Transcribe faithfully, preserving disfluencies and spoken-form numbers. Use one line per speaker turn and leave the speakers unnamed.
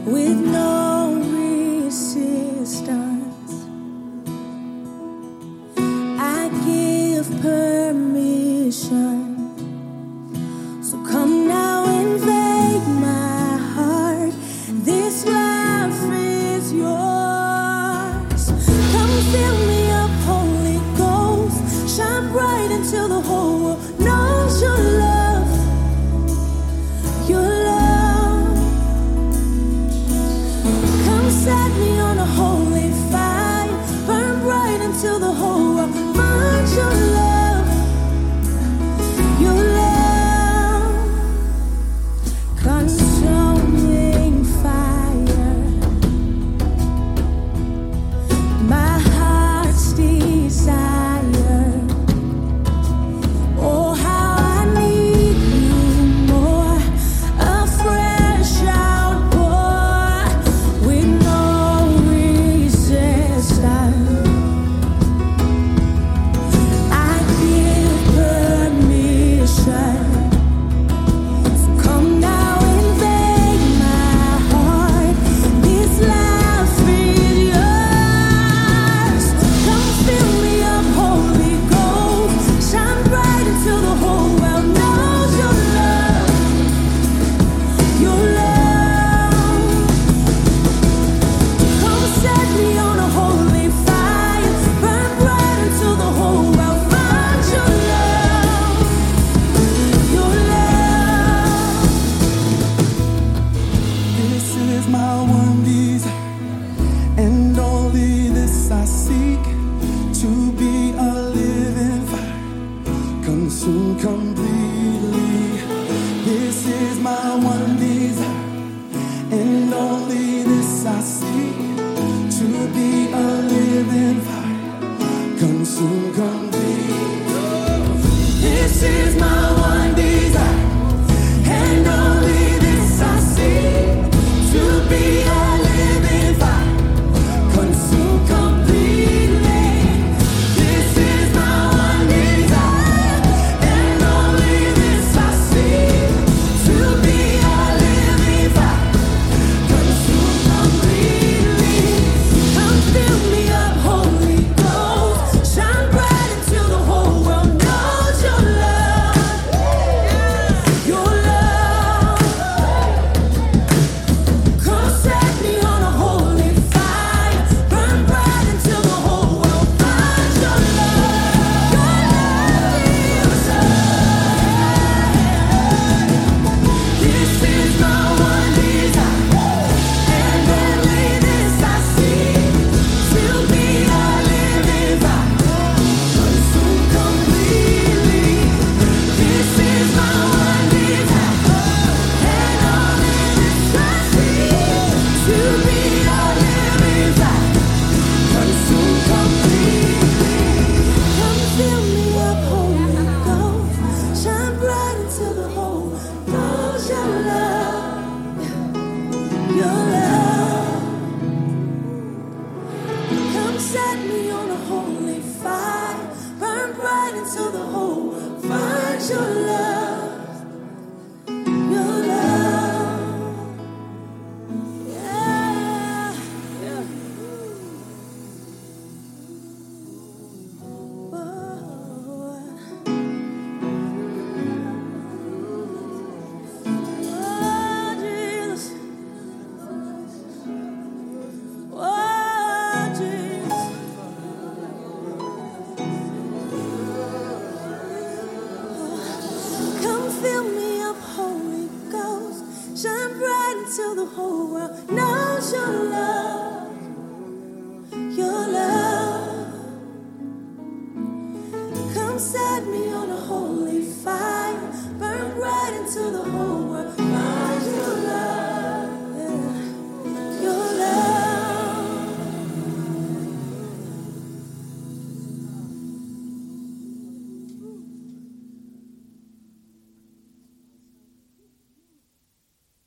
with no resistance. I give permission. So come now, invade my heart. This life is yours. Come fill me up, Holy Ghost. Shine bright until the whole world knows your love. Your love. Come set me on a holy fire. Burn bright until the whole world finds your love. Your love. Consuming fire. My heart's desire. Oh, how I need you more. A fresh outpour with no resistance. I give permission. So come now, invade my heart. This life is yours. Come fill me up, Holy Ghost. Shine bright until the whole world knows your love. Your love. Come set me on a holy fire. Burn bright until the whole world finds your love. Your love.
This is my one desire, and only this I seek, to be a living fire, consumed completely. This is my one desire, and only this I seek, to be a living fire, consumed completely. This is my one desire, and only this I seek, to be a living fire, consumed completely. This is my one desire, and only this I seek, to be a living fire, consumed completely. Come fill me up, Holy Ghost. Shine bright until the whole world knows your love. Your love. Come set me on a holy fire. Burn bright until the whole world finds your love. Your love, Jesus. This is my one desire, and only this I seek, to be a living fire, consumed completely. This is my one desire, and only this I seek, to be a living fire, consumed completely. Come fill me up, Holy Ghost. Shine bright until the whole knows your love. Your love. Come set me on a holy fire. Burn bright until the whole finds your love. Your love. Yeah. Yeah. Whoa. Oh, Jesus. Oh, Jesus. Come fill me up, Holy Ghost. Shine bright until the whole world knows your love.